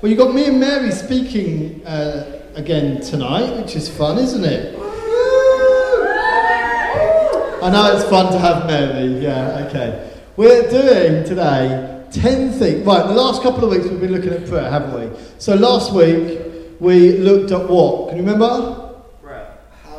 Well, you've got me and Mary speaking again tonight, which is fun, isn't it? I know it's fun to have Mary, yeah, okay. We're doing today 10 things. Right, the last couple of weeks we've been looking at prayer, haven't we? So last week we looked at what? Can you remember? Prayer.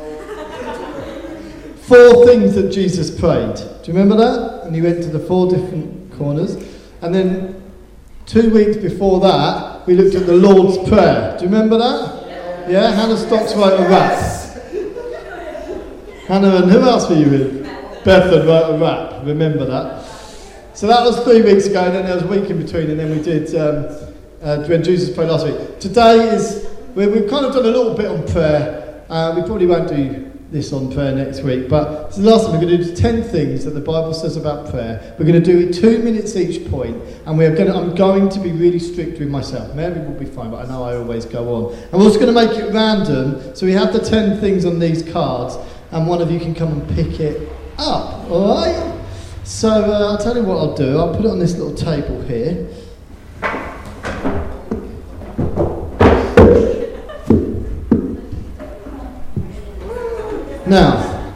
4 things that Jesus prayed. Do you remember that? And he went to the 4 different corners. And then 2 weeks before that, we looked at the Lord's Prayer. Do you remember that? Yeah? Hannah Stocks wrote a rap. Hannah, and who else were you with? Bethan wrote a rap. Remember that? So that was 3 weeks ago, and then there was a week in between, and then we did when Jesus prayed last week. Today is, we've kind of done a little bit on prayer. We probably won't do this on prayer next week, but so the last time we're going to do 10 things that the Bible says about prayer. We're going to do it 2 minutes each point, and I'm going to be really strict with myself. Mary will be fine, but I know I always go on. And we're also going to make it random, so we have the 10 things on these cards, and one of you can come and pick it up, alright? So I'll tell you what I'll do. I'll put it on this little table here. Now,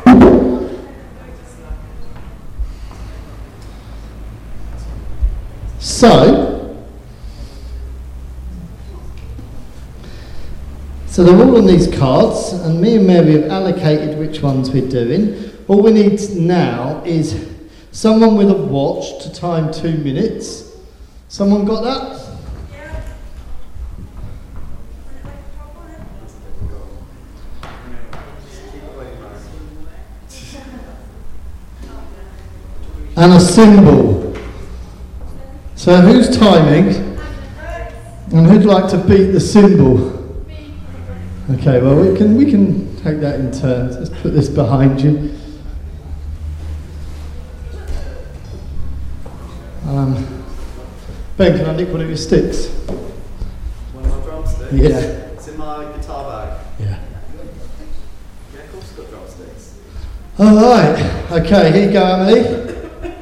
so they're all on these cards, and me and Mary have allocated which ones we're doing. All we need now is someone with a watch to time 2 minutes. Someone got that? Yeah. And a symbol. So who's timing? And who'd like to beat the symbol? Okay, well we can take that in turns. Let's put this behind you. Ben, can I nick one of your sticks? One of my drumsticks? Yeah. It's in my guitar bag. Yeah. Yeah, of course it's got drumsticks. Alright, okay, here you go, Emily.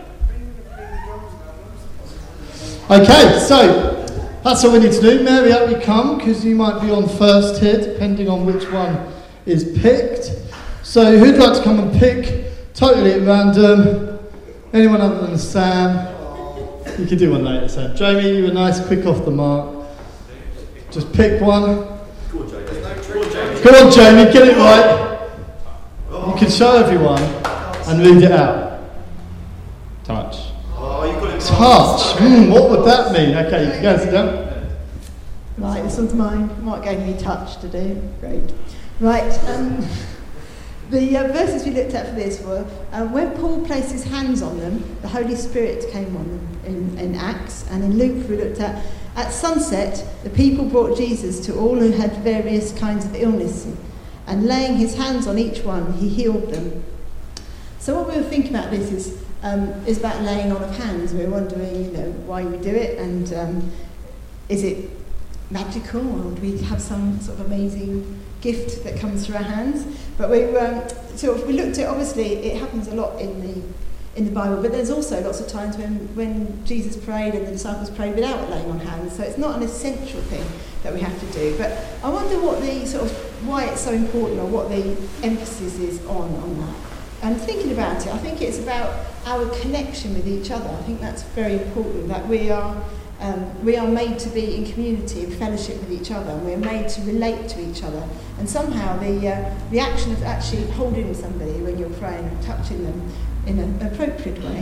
Okay, so that's all we need to do. Mary, up you come, because you might be on first here, depending on which one is picked. So who'd like to come and pick? Totally at random. Anyone other than Sam? You can do one later, Sam. Jamie, you were nice, quick off the mark. Just pick one. Go on, Jamie. Go on, Jamie, get it right. You can show everyone and read it out. Touch. Oh, you got it. Touch. What would that mean? Okay, you can go sit down. Right, this one's mine. Mark gave me touch to do. Great. Right, the verses we looked at for this were, when Paul placed his hands on them, the Holy Spirit came on them in Acts, and in Luke we looked at sunset, the people brought Jesus to all who had various kinds of illness, and laying his hands on each one, he healed them. So what we were thinking about this is about laying on of hands. We were wondering, why we do it, and is it magical, or do we have some sort of amazing gift that comes through our hands? But we looked at, obviously it happens a lot in the Bible, but there's also lots of times when Jesus prayed and the disciples prayed without laying on hands, so it's not an essential thing that we have to do. But I wonder what why it's so important, or what the emphasis is on that. And thinking about it, I think it's about our connection with each other. I think that's very important, that we are made to be in community and fellowship with each other, and we're made to relate to each other. And somehow the action of actually holding somebody when you're praying and touching them in an appropriate way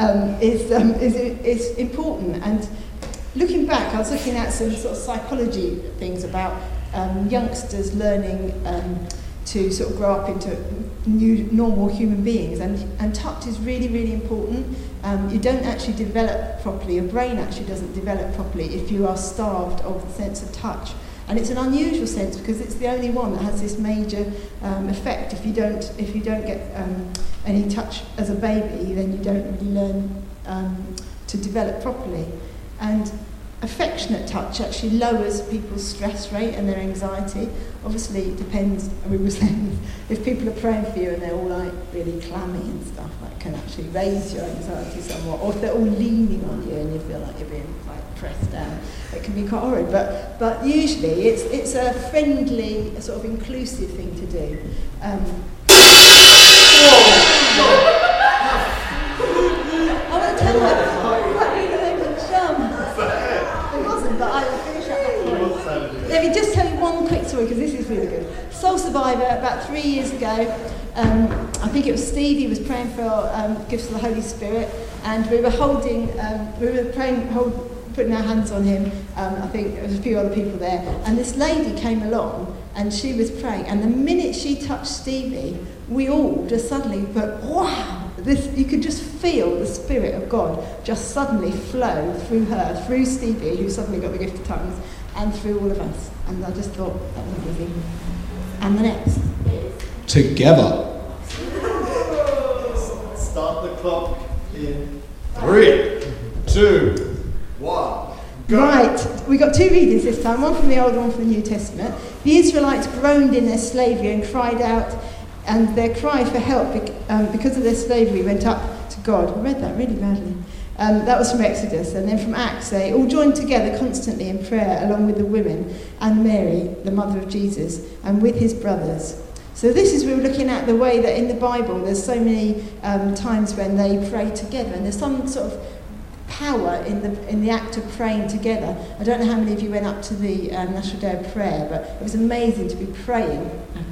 is important. And looking back, I was looking at some sort of psychology things about youngsters learning to sort of grow up into new normal human beings, and touch is really, really important. You don't actually develop properly, your brain actually doesn't develop properly if you are starved of the sense of touch. And it's an unusual sense, because it's the only one that has this major effect. If you don't get any touch as a baby, then you don't really learn to develop properly. And affectionate touch actually lowers people's stress rate and their anxiety. Obviously, it depends, we were saying, if people are praying for you and they're all like really clammy and stuff, that can actually raise your anxiety somewhat. Or if they're all leaning on you and you feel like you're being like pressed down, it can be quite horrid. But usually it's a friendly, a sort of inclusive thing to do. I want to tell you. It wasn't, but I will finish up that story. Let me just tell you one quick story, because this is really good. Soul Survivor, about 3 years ago, I think it was Steve, he was praying for gifts of the Holy Spirit, and we were putting our hands on him. I think there was a few other people there, and this lady came along, and she was praying, and the minute she touched Stevie, we all just suddenly went, wow! You could just feel the Spirit of God just suddenly flow through her, through Stevie, who suddenly got the gift of tongues, and through all of us. And I just thought, that was amazing. And the next. Together. Start the clock in 3, 2, 1. Go. Right, we got two readings this time, one from the Old, one from the New Testament. The Israelites groaned in their slavery and cried out, and their cry for help because of their slavery went up to God. I read that really badly. That was from Exodus. And then from Acts, they all joined together constantly in prayer along with the women and Mary, the mother of Jesus, and with his brothers. So this is, we were looking at the way that in the Bible there's so many times when they pray together, and there's some sort of power in the act of praying together. I don't know how many of you went up to the National Day of Prayer, but it was amazing to be praying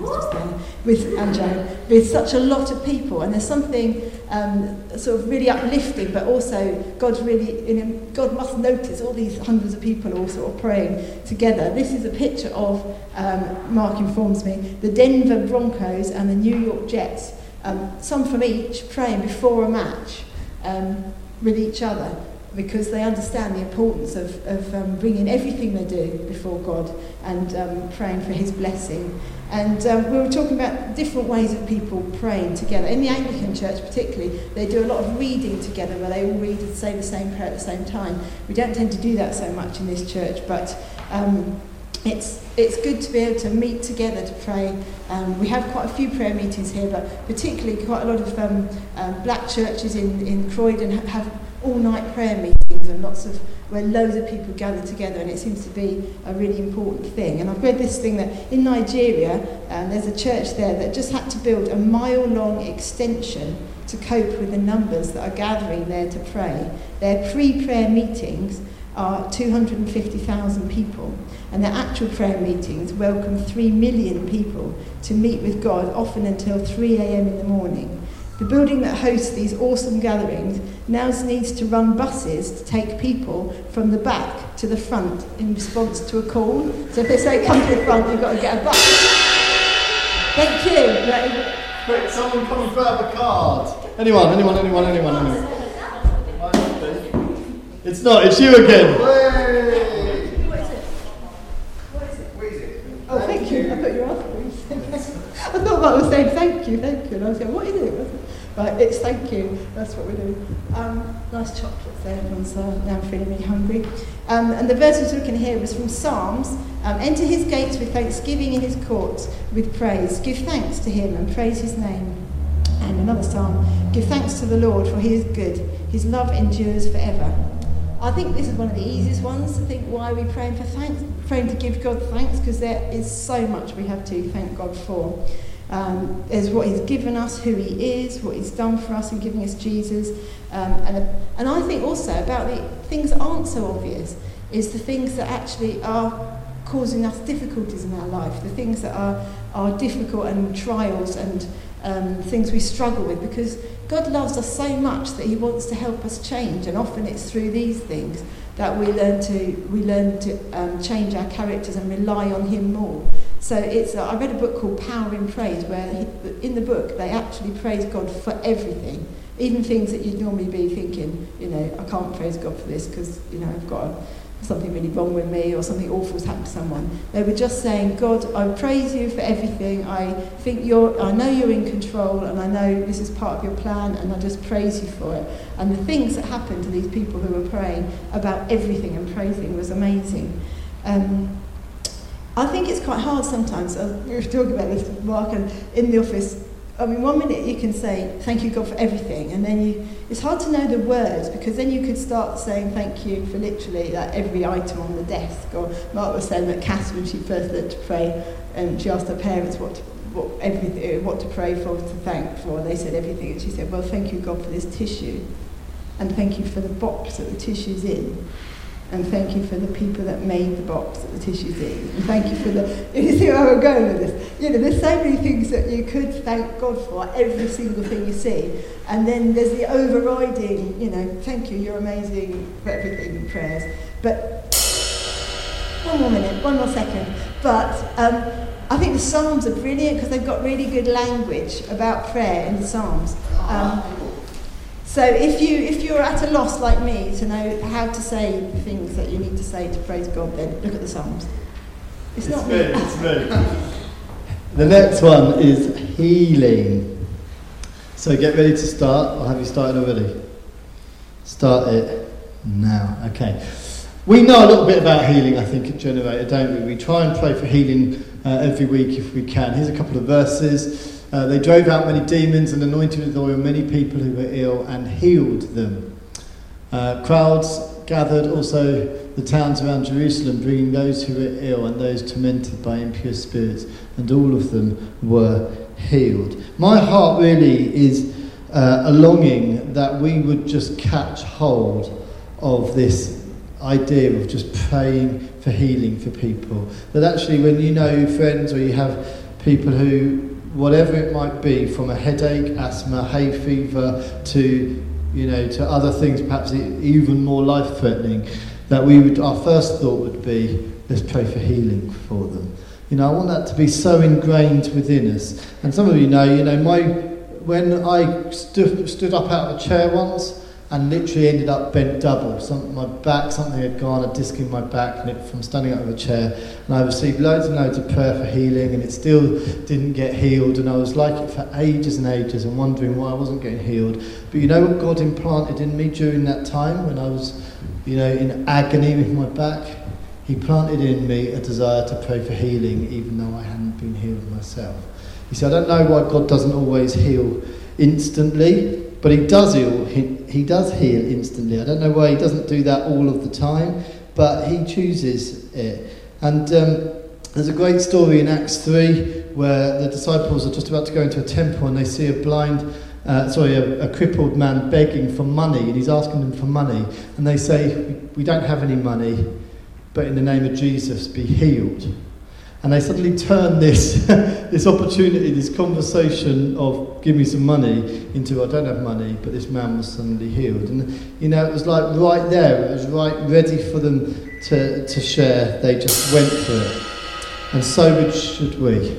with such a lot of people, and there's something sort of really uplifting, but also God must notice all these hundreds of people all sort of praying together. This is a picture of, Mark informs me, the Denver Broncos and the New York Jets, some from each praying before a match with each other, because they understand the importance of bringing everything they do before God and praying for his blessing. And we were talking about different ways of people praying together. In the Anglican Church particularly, they do a lot of reading together where they all read and say the same prayer at the same time. We don't tend to do that so much in this church, but it's good to be able to meet together to pray. We have quite a few prayer meetings here, but particularly quite a lot of black churches in Croydon have all-night prayer meetings, and where loads of people gather together, and it seems to be a really important thing. And I've read this thing that in Nigeria, there's a church there that just had to build a mile-long extension to cope with the numbers that are gathering there to pray. Their pre-prayer meetings are 250,000 people, and their actual prayer meetings welcome 3 million people to meet with God, often until 3 a.m. in the morning. The building that hosts these awesome gatherings now needs to run buses to take people from the back to the front in response to a call. So if they say come to the front, you've got to get a bus. Thank you. Quick, someone come and grab a card. Anyone. It's not, it's you again. What is it? Oh, thank you. I thought you were asking. I thought that was saying thank you. And I was going, what is it? Right, it's thank you. That's what we do. Nice chocolates there. Everyone's now feeling really hungry. And the verse we're looking here was from Psalms. Enter his gates with thanksgiving, in his courts with praise. Give thanks to him and praise his name. And another psalm. Give thanks to the Lord, for he is good. His love endures forever. I think this is one of the easiest ones to think why we're praying for thanks, praying to give God thanks, because there is so much we have to thank God for. There's what he's given us, who he is, what he's done for us in giving us Jesus. And I think also about the things that aren't so obvious is the things that actually are causing us difficulties in our life, the things that are difficult and trials and things we struggle with, because God loves us so much that he wants to help us change, and often it's through these things that we learn to change our characters and rely on him more. So I read a book called Power in Praise, where in the book they actually praise God for everything, even things that you'd normally be thinking, I can't praise God for this because, I've got something really wrong with me or something awful has happened to someone. They were just saying, God, I praise you for everything. I know you're in control, and I know this is part of your plan, and I just praise you for it. And the things that happened to these people who were praying about everything and praising was amazing. I think it's quite hard sometimes. We were talking about this with Mark, and in the office, I mean, 1 minute you can say, thank you, God, for everything, and then it's hard to know the words, because then you could start saying thank you for literally like every item on the desk. Or Mark was saying that Cass, when she first learned to pray, and she asked her parents what to pray for, to thank for, they said everything, and she said, well, thank you, God, for this tissue, and thank you for the box that the tissue's in. And thank you for the people that made the box that the tissue's in. And thank you for you see where I'm going with this? You know, there's so many things that you could thank God for, every single thing you see. And then there's the overriding, you know, thank you, you're amazing for everything, prayers. But, one more second. But I think the Psalms are brilliant because they've got really good language about prayer in the Psalms. So if you're at a loss like me to know how to say the things that you need to say to praise God, then look at the Psalms. It's not me. It's me. The next one is healing. So get ready to start, or have you started already? Start it now. Okay. We know a little bit about healing, I think, at Generator, don't we? We try and pray for healing every week if we can. Here's a couple of verses. They drove out many demons and anointed with oil many people who were ill and healed them. Crowds gathered also the towns around Jerusalem, bringing those who were ill and those tormented by impure spirits, and all of them were healed. My heart really is a longing that we would just catch hold of this idea of just praying for healing for people. That actually when you know friends or you have people who, whatever it might be, from a headache, asthma, hay fever, to other things perhaps even more life-threatening, that our first thought would be, let's pray for healing for them. You know, I want that to be so ingrained within us. And some of you know, when I stood up out of a chair once and literally ended up bent double. My back, something had gone, a disc in my back, and from standing up of a chair. And I received loads and loads of prayer for healing, and it still didn't get healed. And I was like it for ages and ages, and wondering why I wasn't getting healed. But you know what God implanted in me during that time when I was, in agony with my back? He planted in me a desire to pray for healing, even though I hadn't been healed myself. You see, I don't know why God doesn't always heal instantly, but he does heal. He does heal instantly. I don't know why he doesn't do that all of the time, but he chooses it. And there's a great story in Acts 3 where the disciples are just about to go into a temple and they see a crippled man begging for money, and he's asking them for money. And they say, we don't have any money, but in the name of Jesus, be healed. And they suddenly turn this opportunity, this conversation of give me some money, into I don't have money, but this man was suddenly healed. And it was like right there, it was right ready for them to share. They just went for it. And so should we.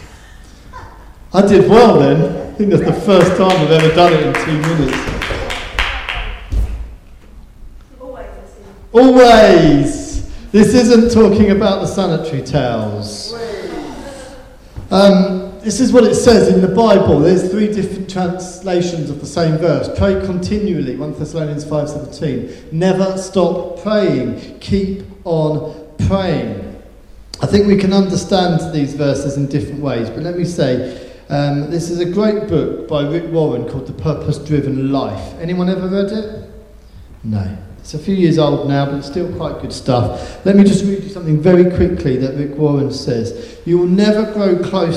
I did well then. I think that's the first time I've ever done it in 2 minutes. Always. This isn't talking about the sanitary towels. This is what it says in the Bible. There's 3 different translations of the same verse. Pray continually, 1 Thessalonians 5:17. Never stop praying. Keep on praying. I think we can understand these verses in different ways, but let me say, this is a great book by Rick Warren called The Purpose-Driven Life. Anyone ever read it? No. It's a few years old now, but it's still quite good stuff. Let me just read you something very quickly that Rick Warren says. You will never grow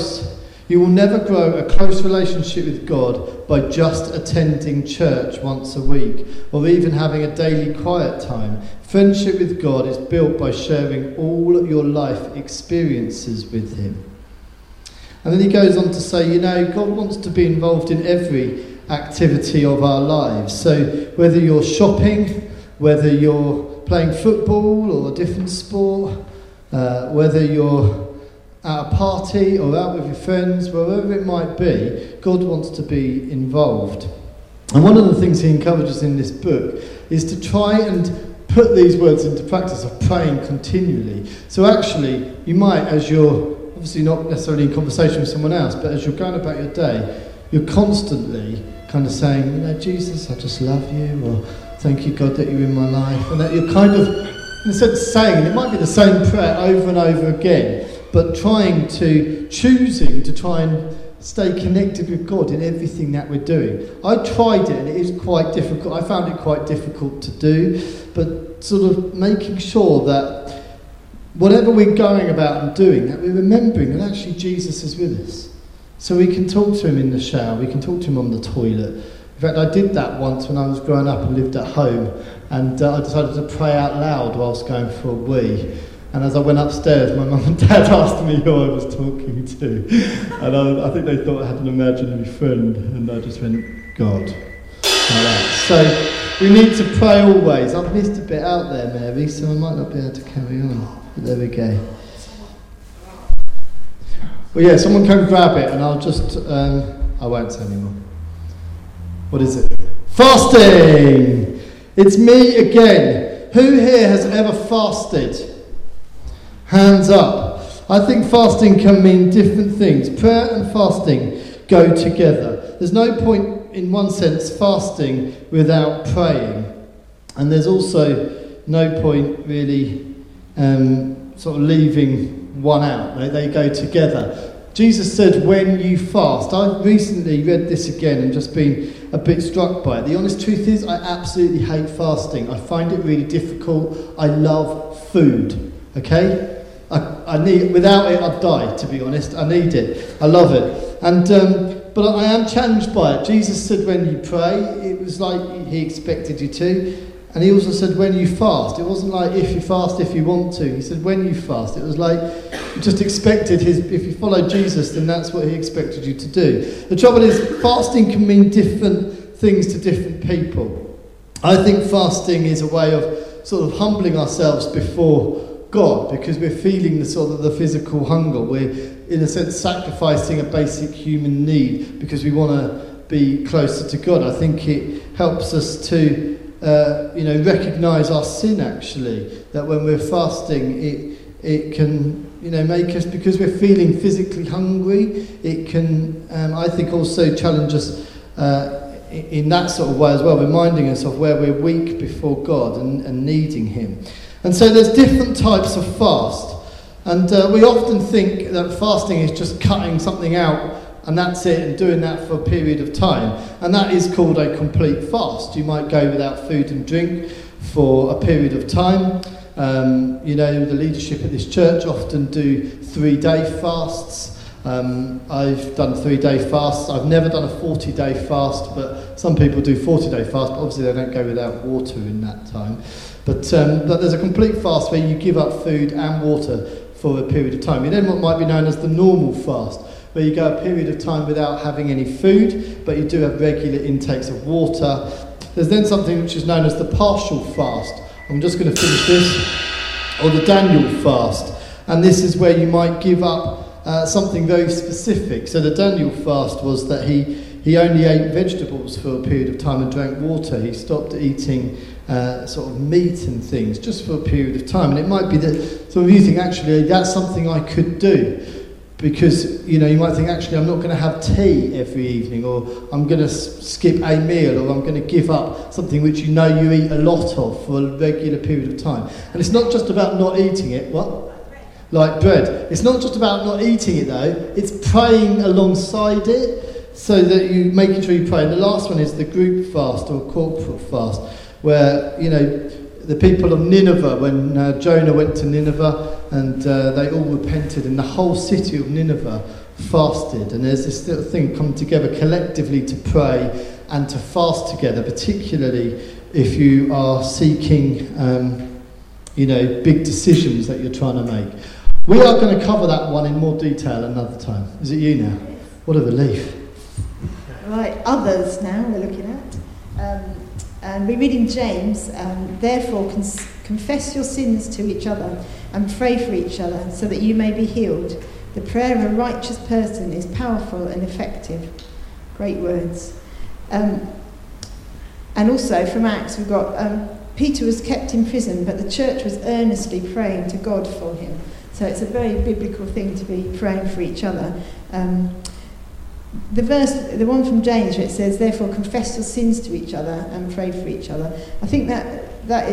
a close relationship with God by just attending church once a week, or even having a daily quiet time. Friendship with God is built by sharing all your life experiences with him. And then he goes on to say, God wants to be involved in every activity of our lives. So whether you're shopping, whether you're playing football or a different sport, whether you're at a party or out with your friends, wherever it might be, God wants to be involved. And one of the things he encourages in this book is to try and put these words into practice of praying continually. So actually, you might, as you're obviously not necessarily in conversation with someone else, but as you're going about your day, you're constantly kind of saying, you know, Jesus, I just love you, or thank you, God, that you're in my life. And that you're kind of, in a sense, saying, and it might be the same prayer over and over again, but choosing to try and stay connected with God in everything that we're doing. I tried it, and it is quite difficult. I found it quite difficult to do, but sort of making sure that whatever we're going about and doing, that we're remembering that actually Jesus is with us. So we can talk to him in the shower, we can talk to him on the toilet. In fact, I did that once when I was growing up and lived at home, and I decided to pray out loud whilst going for a wee. And as I went upstairs, my mum and dad asked me who I was talking to. And I think they thought I had an imaginary friend, and I just went, God. Like that. So we need to pray always. I've missed a bit out there, Mary, so I might not be able to carry on. But there we go. Well, yeah, someone can grab it, and I'll just, I won't say anymore. What is it? Fasting! It's me again. Who here has ever fasted? Hands up. I think fasting can mean different things. Prayer and fasting go together. There's no point, in one sense, fasting without praying. And there's also no point really sort of leaving one out. They go together. Jesus said, when you fast. I've recently read this again and just been a bit struck by it. The honest truth is, I absolutely hate fasting. I find it really difficult. I love food. Okay? I need, without it I'd die, to be honest. I need it. I love it. And but I am challenged by it. Jesus said when you pray, it was like he expected you to. And he also said when you fast. It wasn't like if you fast if you want to. He said when you fast. It was like you just expected if you follow Jesus, then that's what he expected you to do. The trouble is, fasting can mean different things to different people. I think fasting is a way of sort of humbling ourselves before God, because we're feeling the sort of the physical hunger. We're, in a sense, sacrificing a basic human need because we want to be closer to God. I think it helps us to, recognise our sin. Actually, that when we're fasting, it can, make us, because we're feeling physically hungry. It can, I think, also challenge us in that sort of way as well, reminding us of where we're weak before God and needing Him. And so there's different types of fast. And we often think that fasting is just cutting something out and that's it, and doing that for a period of time. And that is called a complete fast. You might go without food and drink for a period of time. The leadership at this church often do 3-day fasts. I've done 3-day fasts. I've never done a 40-day fast, but some people do 40-day fast, but obviously they don't go without water in that time. But there's a complete fast where you give up food and water for a period of time. You then what might be known as the normal fast, where you go a period of time without having any food, but you do have regular intakes of water. There's then something which is known as the partial fast. I'm just going to finish this, or the Daniel fast. And this is where you might give up something very specific. So the Daniel fast was that he only ate vegetables for a period of time and drank water. He stopped eating sort of meat and things just for a period of time. And it might be that some of you think, actually, that's something I could do. Because, you might think, actually, I'm not going to have tea every evening, or I'm going to skip a meal, or I'm going to give up something which you eat a lot of for a regular period of time. And it's not just about not eating it. What? Like bread. It's not just about not eating it, though. It's praying alongside it, so that you making sure you pray. And the last one is the group fast or corporate fast, where, the people of Nineveh, when Jonah went to Nineveh, and they all repented, and the whole city of Nineveh fasted. And there's this little thing come together collectively to pray and to fast together, particularly if you are seeking, big decisions that you're trying to make. We are going to cover that one in more detail another time. Is it you now? What a relief. Right, others now we're looking at. And we read in James, therefore confess your sins to each other and pray for each other so that you may be healed. The prayer of a righteous person is powerful and effective. Great words. And also from Acts we've got Peter was kept in prison, but the church was earnestly praying to God for him. So it's a very biblical thing to be praying for each other. The one from James where it says, therefore confess your sins to each other and pray for each other. I think that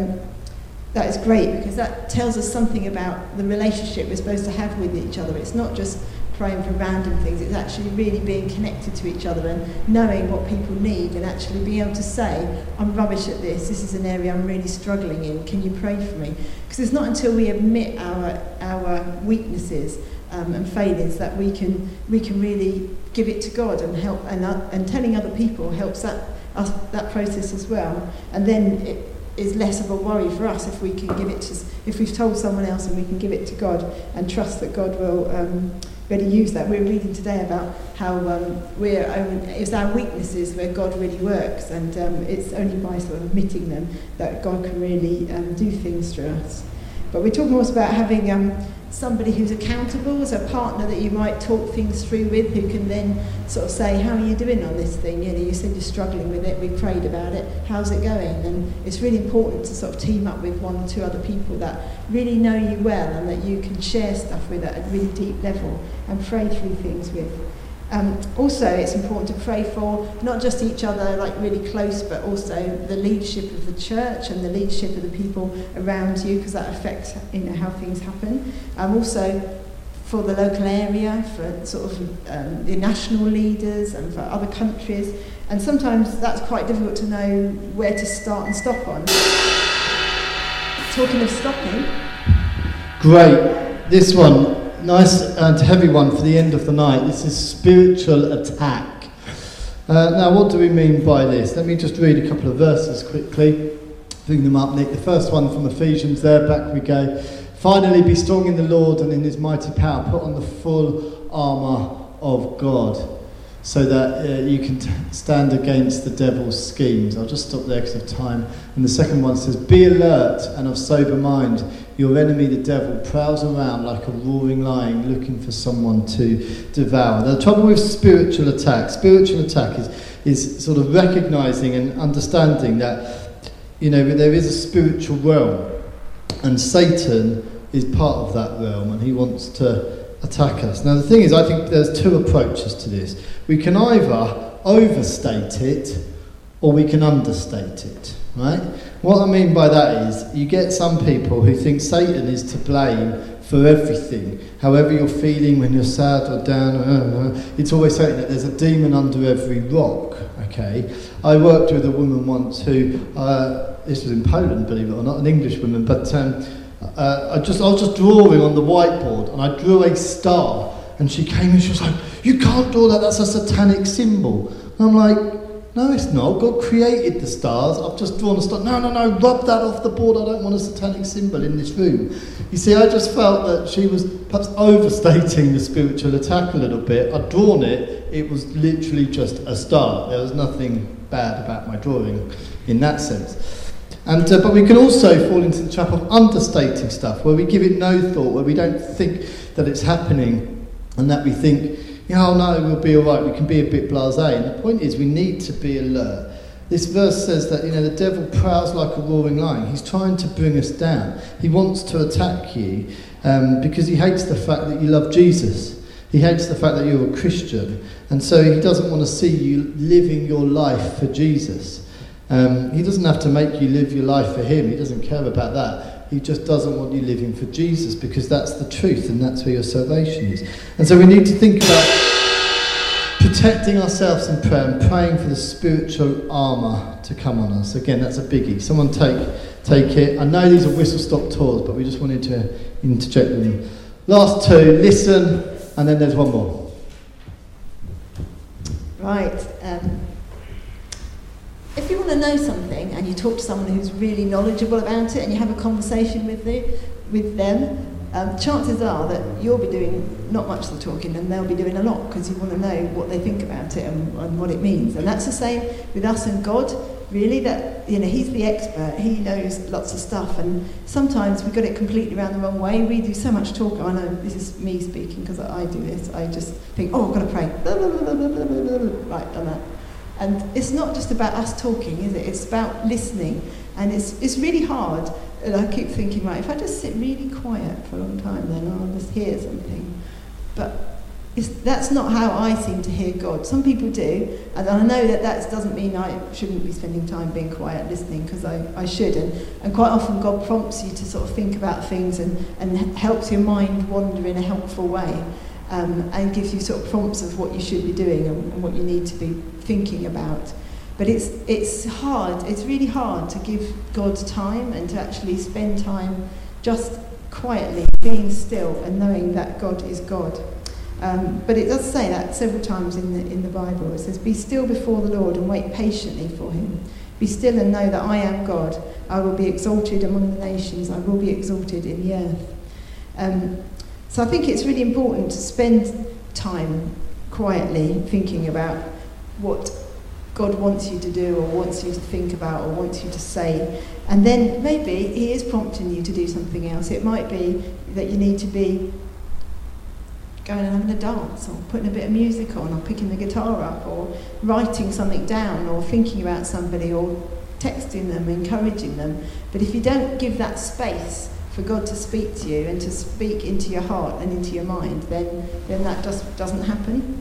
is great, because that tells us something about the relationship we're supposed to have with each other. It's not just praying for random things, it's actually really being connected to each other and knowing what people need, and actually being able to say, I'm rubbish at this is an area I'm really struggling in, can you pray for me? Because it's not until we admit our weaknesses and failings that we can really give it to God and help, and telling other people helps that process as well. And then it is less of a worry for us if we can give it to, if we've told someone else and we can give it to God and trust that God will really use that. We're reading today about how it's our weaknesses where God really works, and it's only by sort of admitting them that God can really do things through us. But we're talking also about having somebody who's accountable, as a partner that you might talk things through with, who can then sort of say, how are you doing on this thing? You know, you said you're struggling with it, we prayed about it, how's it going? And it's really important to sort of team up with one or two other people that really know you well and that you can share stuff with at a really deep level and pray through things with. Also, it's important to pray for not just each other, like really close, but also the leadership of the church and the leadership of the people around you, because that affects how things happen. Also, for the local area, for sort of the national leaders and for other countries. And sometimes that's quite difficult to know where to start and stop on. Talking of stopping. Great. This one. Nice and heavy one for the end of the night. This is spiritual attack. Now, what do we mean by this? Let me just read a couple of verses quickly. Bring them up, Nick. The first one from Ephesians there, back we go. Finally, be strong in the Lord and in his mighty power. Put on the full armour of God, so that you can stand against the devil's schemes. I'll just stop there because of time. And the second one says, be alert and of sober mind. Your enemy, the devil, prowls around like a roaring lion looking for someone to devour. The trouble with spiritual attack is sort of recognising and understanding that, there is a spiritual realm, and Satan is part of that realm, and he wants to attack us. Now, the thing is, I think there's two approaches to this. We can either overstate it or we can understate it, right? What I mean by that is, you get some people who think Satan is to blame for everything. However you're feeling when you're sad or down, it's always saying that there's a demon under every rock, okay? I worked with a woman once who, this was in Poland, believe it or not, an English woman, but I was just drawing on the whiteboard, and I drew a star, and she came and she was like, you can't draw that, that's a satanic symbol. And I'm like, no, it's not. God created the stars. I've just drawn a star. No, rub that off the board. I don't want a satanic symbol in this room. You see, I just felt that she was perhaps overstating the spiritual attack a little bit. I'd drawn it. It was literally just a star. There was nothing bad about my drawing in that sense. And but we can also fall into the trap of understating stuff, where we give it no thought, where we don't think that it's happening, and that we think, oh no, we'll be all right, we can be a bit blasé. And the point is, we need to be alert. This verse says that, the devil prowls like a roaring lion. He's trying to bring us down. He wants to attack you because he hates the fact that you love Jesus. He hates the fact that you're a Christian. And so he doesn't want to see you living your life for Jesus. He doesn't have to make you live your life for him. He doesn't care about that. He just doesn't want you living for Jesus, because that's the truth and that's where your salvation is. And so we need to think about protecting ourselves in prayer and praying for the spiritual armour to come on us. Again, that's a biggie. Someone take it. I know these are whistle-stop tours, but we just wanted to interject them. Last two, listen, and then there's one more. Right. If you want to know something and you talk to someone who's really knowledgeable about it and you have a conversation with them, chances are that you'll be doing not much of the talking and they'll be doing a lot, because you want to know what they think about it and what it means. And that's the same with us and God, really, that he's the expert, he knows lots of stuff, and sometimes we got it completely around the wrong way. We do so much talk. I know this is me speaking because I do this. I just think, I've got to pray. Right, done that. And it's not just about us talking, is it? It's about listening And it's really hard. And I keep thinking, right, if I just sit really quiet for a long time, then I'll just hear something. But that's not how I seem to hear God. Some people do, and I know that doesn't mean I shouldn't be spending time being quiet listening, because I should. And quite often God prompts you to sort of think about things and helps your mind wander in a helpful way, and gives you sort of prompts of what you should be doing and what you need to be thinking about. But it's hard, it's really hard to give God time and to actually spend time just quietly, being still and knowing that God is God. But it does say that several times in the Bible. It says, "Be still before the Lord and wait patiently for him. Be still and know that I am God. I will be exalted among the nations. I will be exalted in the earth." So I think it's really important to spend time quietly thinking about what God wants you to do, or wants you to think about, or wants you to say. And then maybe he is prompting you to do something else. It might be that you need to be going and having a dance, or putting a bit of music on, or picking the guitar up, or writing something down, or thinking about somebody, or texting them, encouraging them. But if you don't give that space for God to speak to you and to speak into your heart and into your mind, then that just doesn't happen.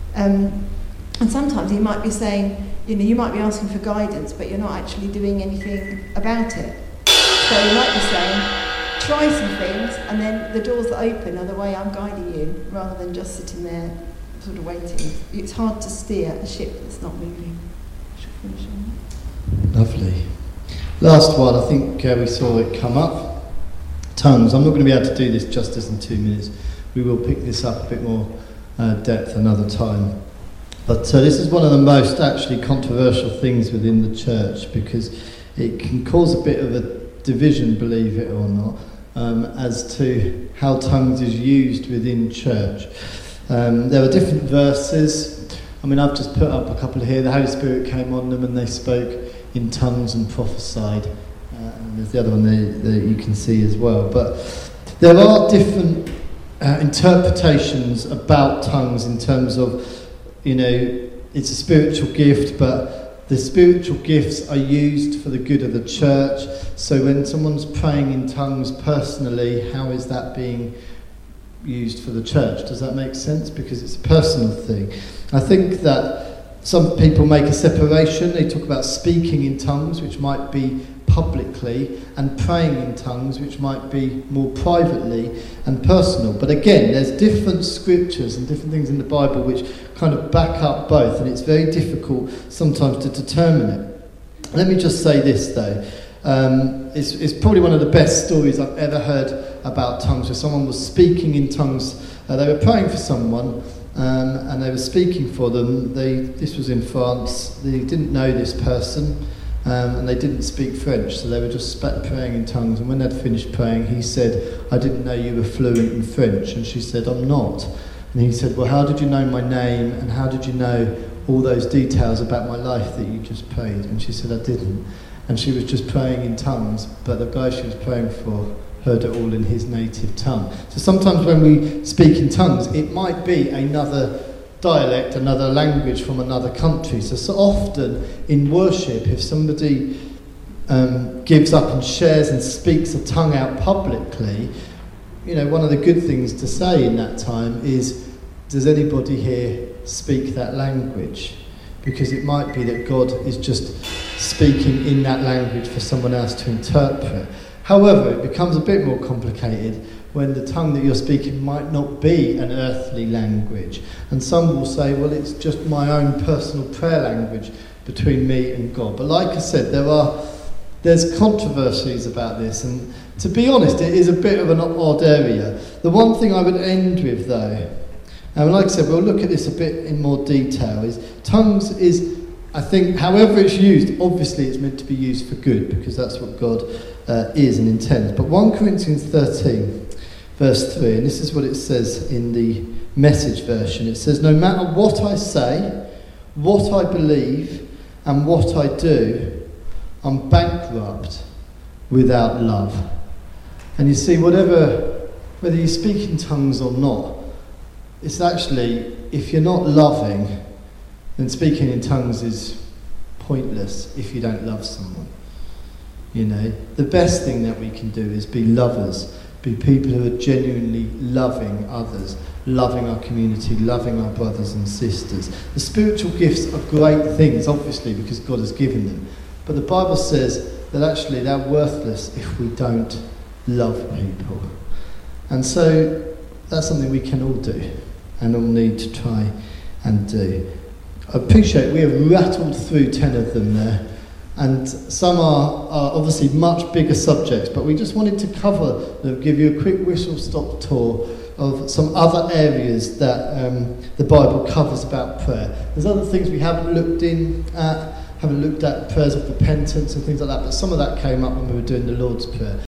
And sometimes he might be saying, you might be asking for guidance, but you're not actually doing anything about it. So he might be saying, try some things, and then the doors that open are the way I'm guiding you, rather than just sitting there sort of waiting. It's hard to steer a ship that's not moving. Should finish on that. Lovely. Last one, I think we saw it come up. Tongues. I'm not going to be able to do this justice in 2 minutes. We will pick this up a bit more depth another time. But this is one of the most actually controversial things within the church, because it can cause a bit of a division, believe it or not, as to how tongues is used within church. There are different verses. I mean, I've just put up a couple here. The Holy Spirit came on them and they spoke in tongues and prophesied. And there's the other one that you can see as well. But there are different interpretations about tongues in terms of, it's a spiritual gift, but the spiritual gifts are used for the good of the church. So when someone's praying in tongues personally, how is that being used for the church? Does that make sense? Because it's a personal thing. I think that some people make a separation. They talk about speaking in tongues, which might be publicly, and praying in tongues, which might be more privately and personal. But again, there's different scriptures and different things in the Bible which kind of back up both, and it's very difficult sometimes to determine it. Let me just say this though. It's probably one of the best stories I've ever heard about tongues, where someone was speaking in tongues. They were praying for someone, and they were speaking for them. This was in France. They didn't know this person. And they didn't speak French, so they were just praying in tongues. And when they'd finished praying, he said, "I didn't know you were fluent in French." And she said, "I'm not." And he said, "Well, how did you know my name, and how did you know all those details about my life that you just prayed?" And she said, "I didn't." And she was just praying in tongues, but the guy she was praying for heard it all in his native tongue. So sometimes when we speak in tongues, it might be another dialect, another language from another country. So often in worship, if somebody gives up and shares and speaks a tongue out publicly, one of the good things to say in that time is, does anybody here speak that language? Because it might be that God is just speaking in that language for someone else to interpret. However, it becomes a bit more complicated when the tongue that you're speaking might not be an earthly language. And some will say, well, it's just my own personal prayer language between me and God. But like I said, there's controversies about this, and to be honest, it is a bit of an odd area. The one thing I would end with, though, and like I said, we'll look at this a bit in more detail, is tongues is, I think, however it's used, obviously it's meant to be used for good, because that's what God is and intends. But 1 Corinthians 13, verse 3, and this is what it says in the Message version. It says, "No matter what I say, what I believe, and what I do, I'm bankrupt without love." And you see, whether you speak in tongues or not, it's actually, if you're not loving, then speaking in tongues is pointless if you don't love someone. You know, the best thing that we can do is be lovers, be people who are genuinely loving others, loving our community, loving our brothers and sisters. The spiritual gifts are great things, obviously, because God has given them. But the Bible says that actually they're worthless if we don't love people. And so that's something we can all do and all need to try and do. I appreciate we have rattled through 10 of them there. And some are obviously much bigger subjects, but we just wanted to cover them, give you a quick whistle-stop tour of some other areas that the Bible covers about prayer. There's other things we haven't looked at, prayers of repentance and things like that, but some of that came up when we were doing the Lord's Prayer.